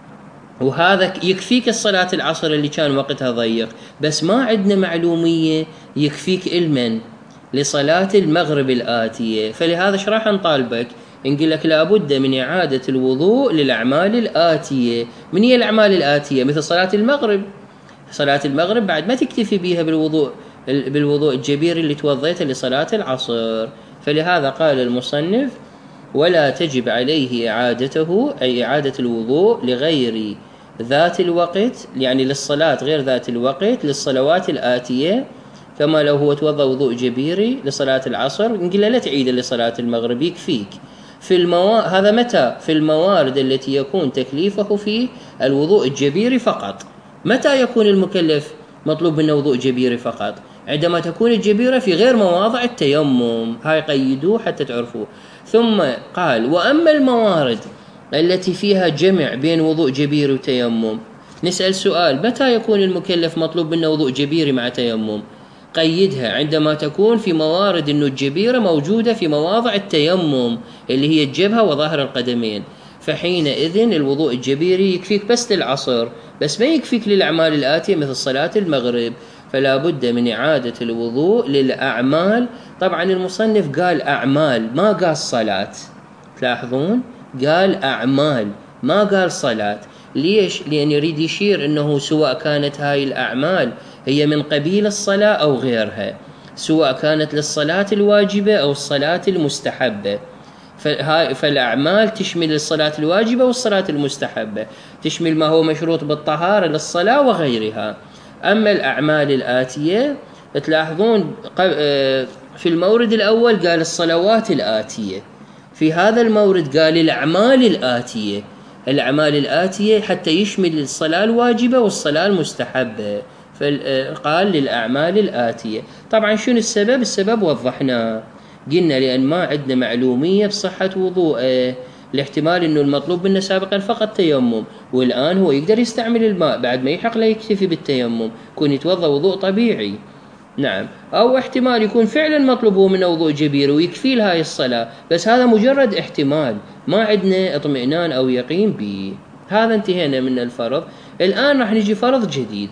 وهذا يكفيك الصلاة العصر اللي كان وقتها ضيق، بس ما عندنا معلومية يكفيك علما لصلاة المغرب الآتية. فلهذا ايش راح نطالبك؟ نقول لك لابد من إعادة الوضوء للأعمال الآتية. من هي الأعمال الآتية؟ مثل صلاة المغرب. صلاة المغرب بعد ما تكتفي بها بالوضوء بالوضوء الجبيري اللي توضيته لصلاة العصر. فلهذا قال المصنف: ولا تجب عليه إعادته، أي إعادة الوضوء لغير ذات الوقت، يعني للصلاة غير ذات الوقت، للصلوات الآتية، كما لو هو توضأ وضوء جبيري لصلاة العصر نقول له لا تعيد لصلاة المغرب، يكفيك. في الموا... هذا متى؟ في الموارد التي يكون تكليفه في الوضوء الجبيري فقط. متى يكون المكلف مطلوب منه وضوء جبيري فقط؟ عندما تكون الجبيرة في غير مواضع التيمم. هاي قيدوه حتى تعرفوه. ثم قال: وأما الموارد التي فيها جمع بين وضوء جبيري وتيمم، نسأل سؤال: متى يكون المكلف مطلوب منه وضوء جبيري مع تيمم؟ قيدها: عندما تكون في موارد أنه الجبيرة موجودة في مواضع التيمم اللي هي الجبهة وظهر القدمين، فحينئذ الوضوء الجبيري يكفيك بس للعصر، بس ما يكفيك للأعمال الآتية مثل صلاة المغرب. فلا بد من إعادة الوضوء للأعمال. طبعا المصنف قال أعمال ما قال صلاة، تلاحظون؟ قال أعمال ما قال صلاة. ليش؟ لأن يريد يشير أنه سواء كانت هاي الأعمال هي من قبيل الصلاة أو غيرها، سواء كانت للصلاة الواجبة أو الصلاة المستحبة. فالأعمال تشمل الصلاة الواجبة والصلاة المستحبة، تشمل ما هو مشروط بالطهارة للصلاة وغيرها. أما الأعمال الآتية تلاحظون في المورد الأول قال الصلوات الآتية، في هذا المورد قال الأعمال الآتية. الأعمال الآتية حتى يشمل الصلاة الواجبة والصلاة المستحبة، فقال للأعمال الآتية. طبعا شنو السبب؟ السبب وضحناه، قلنا لأن ما عندنا معلومية بصحة وضوءه، الاحتمال أنه المطلوب منه سابقا فقط تيمم، والآن هو يقدر يستعمل الماء بعد ما يحق لا يكتفي بالتيمم، يكون يتوضأ وضوء طبيعي. نعم. أو احتمال يكون فعلا مطلوب منه وضوء جبير ويكفي لهاي الصلاة، بس هذا مجرد احتمال ما عندنا اطمئنان أو يقين به. هذا انتهينا من الفرض. الآن راح نجي فرض جديد،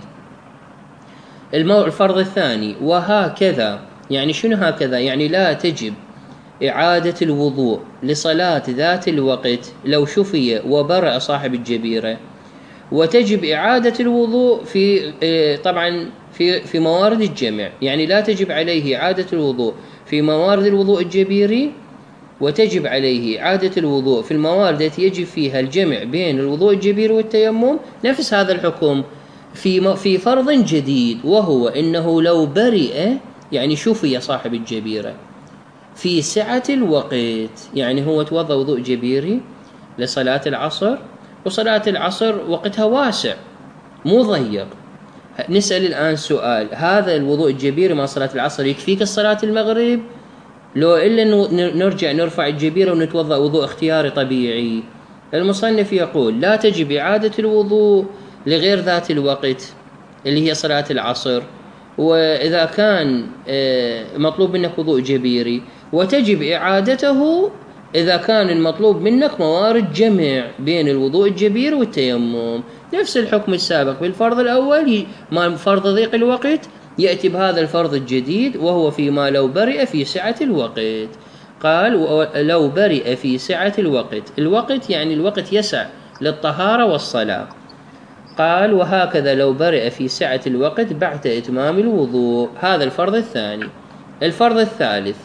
الفرض الثاني. وهكذا، يعني شنو هكذا؟ يعني لا تجب إعادة الوضوء لصلاة ذات الوقت لو شفي وبرأ صاحب الجبيرة، وتجب إعادة الوضوء في طبعا في في موارد الجمع، يعني لا تجب عليه إعادة الوضوء في موارد الوضوء الجبيري، وتجب عليه إعادة الوضوء في الموارد التي يجب فيها الجمع بين الوضوء الجبيري والتيمم. نفس هذا الحكم في في فرض جديد، وهو إنه لو برئ، يعني شفي صاحب الجبيرة في سعة الوقت، يعني هو توضأ وضوء جبيري لصلاة العصر، وصلاة العصر وقتها واسع مو ضيق. نسأل الآن سؤال: هذا الوضوء الجبيري مع صلاة العصر يكفيك الصلاة المغرب؟ لو إلا نرجع نرفع الجبيرة ونتوضأ وضوء اختياري طبيعي؟ المصنف يقول: لا تجب إعادة الوضوء لغير ذات الوقت اللي هي صلاة العصر، وإذا كان مطلوب منك وضوء جبيري، وتجب إعادته إذا كان المطلوب منك موارد جمع بين الوضوء الجبيري والتيمم. نفس الحكم السابق بالفرض الأول، ما فرض ضيق الوقت يأتي بهذا الفرض الجديد، وهو فيما لو برئ في سعة الوقت. قال: لو برئ في سعة الوقت، الوقت يعني الوقت يسع للطهارة والصلاة. قال: وهكذا لو برئ في سعة الوقت بعد إتمام الوضوء. هذا الفرض الثاني. الفرض الثالث: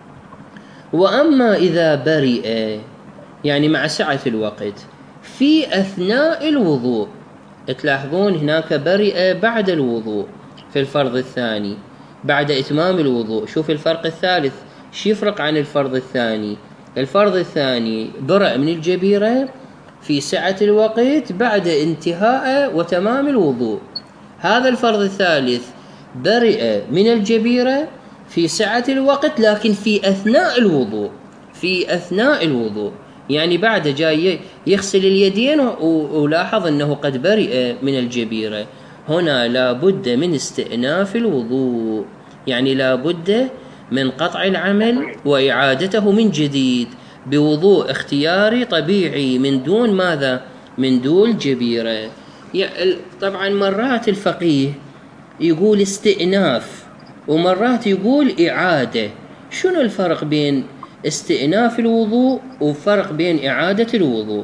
وأما إذا برئ، يعني مع سعة الوقت في أثناء الوضوء، تلاحظون هناك برئ بعد الوضوء في الفرض الثاني بعد إتمام الوضوء. شوف الفرق الثالث شو يفرق عن الفرض الثاني. الفرض الثاني برئ من الجبيرة في سعة الوقت بعد انتهاء وتمام الوضوء. هذا الفرض الثالث برئ من الجبيرة في سعة الوقت لكن في أثناء الوضوء، في أثناء الوضوء، يعني بعد جاي يغسل اليدين ولاحظ أنه قد برئ من الجبيرة، هنا لا بد من استئناف الوضوء، يعني لا بد من قطع العمل وإعادته من جديد بوضوء اختياري طبيعي من دون ماذا؟ من دون جبيرة. طبعا مرات الفقيه يقول استئناف ومرات يقول إعادة. شنو الفرق بين استئناف الوضوء وفرق بين إعادة الوضوء؟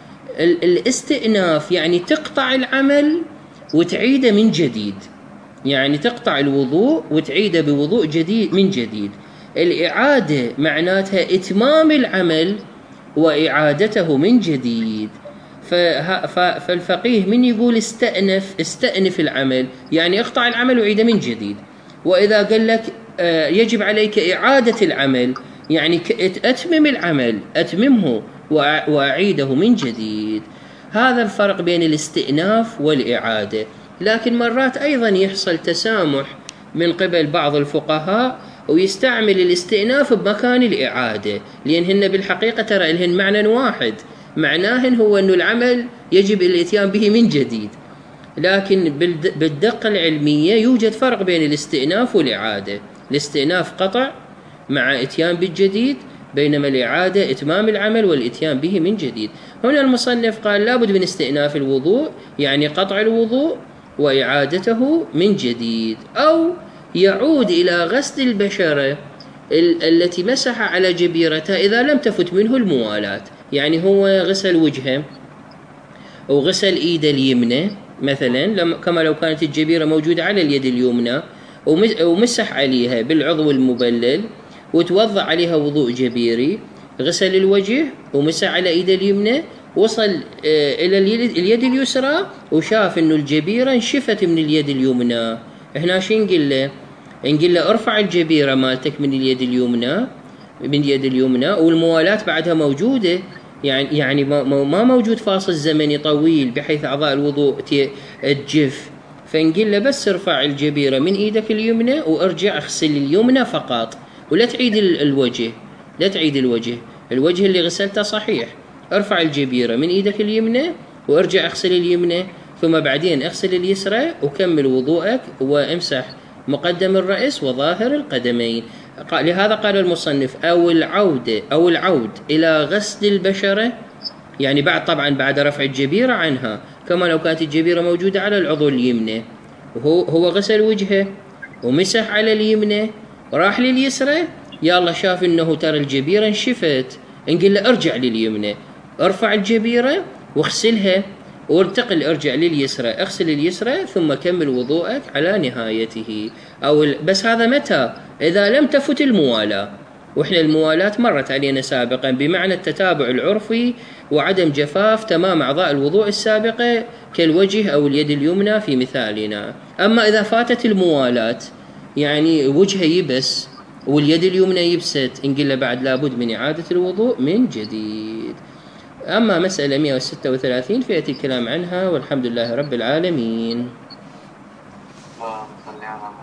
الاستئناف يعني تقطع العمل وتعيده من جديد، يعني تقطع الوضوء وتعيده بوضوء جديد من جديد. الإعادة معناتها إتمام العمل وإعادته من جديد. فالفقيه من يقول استأنف استأنف العمل يعني اقطع العمل وعيده من جديد، وإذا قال لك يجب عليك إعادة العمل يعني أتمم العمل أتممه وأعيده من جديد. هذا الفرق بين الاستئناف والإعادة. لكن مرات أيضا يحصل تسامح من قبل بعض الفقهاء ويستعمل الاستئناف بمكان الإعادة، لأنهن بالحقيقة ترى لهن معنى واحد، معناهن هو أن العمل يجب الاتيان به من جديد، لكن بالدقة العلمية يوجد فرق بين الاستئناف والإعادة. الاستئناف قطع مع اتيان بالجديد، بينما الإعادة إتمام العمل والإتيان به من جديد. هنا المصنف قال لابد من استئناف الوضوء يعني قطع الوضوء وإعادته من جديد، أو يعود إلى غسل البشرة التي مسح على جبيرته إذا لم تفت منه الموالاة، يعني هو غسل وجهه وغسل إيده اليمنى مثلا كما لو كانت الجبيرة موجودة على اليد اليمنى ومسح عليها بالعضو المبلل وتوضع عليها وضوء جبيري، غسل الوجه ومسح على إيده اليمنى، وصل إلى اليد اليسرى وشاف إنه الجبيرة انشفت من اليد اليمنى. إحنا شو نقول له؟ نقول له ارفع الجبيرة مالتك من اليد اليمنى من اليد اليمنى والموالاة بعدها موجودة، يعني يعني ما موجود فاصل زمني طويل بحيث أعضاء الوضوء تجف، فنقول له بس ارفع الجبيرة من إيدك اليمنى وارجع اغسل اليمنى فقط، ولا تعيد الوجه لا تعيد الوجه الوجه اللي غسلته صحيح، ارفع الجبيرة من إيدك اليمنى وارجع اغسل اليمنى، ثم بعدين اغسل اليسرى وكمل وضوءك وامسح مقدم الرأس وظاهر القدمين. لهذا قال المصنف أو العودة أو العود إلى غسل البشرة، يعني بعد طبعا بعد رفع الجبيرة عنها، كما لو كانت الجبيرة موجودة على العضو اليمنى، وهو هو غسل وجهه ومسح على اليمنى وراح لليسرى، يلا شاف انه ترى الجبيرة انشفت، نقول له ارجع لليمنى ارفع الجبيرة واغسلها وارتقل ارجع لليسرى اغسل اليسرى ثم كمل وضوءك على نهايته. أو بس هذا متى؟ إذا لم تفت الموالاة، وإحنا الموالاة مرت علينا سابقا بمعنى التتابع العرفي وعدم جفاف تمام أعضاء الوضوء السابقة كالوجه أو اليد اليمنى في مثالنا. أما إذا فاتت الموالاة يعني وجهه يبس واليد اليمنى يبست، نقول له بعد لابد من إعادة الوضوء من جديد. أما مسألة مئة وستة وثلاثين فيأتي الكلام عنها، والحمد لله رب العالمين.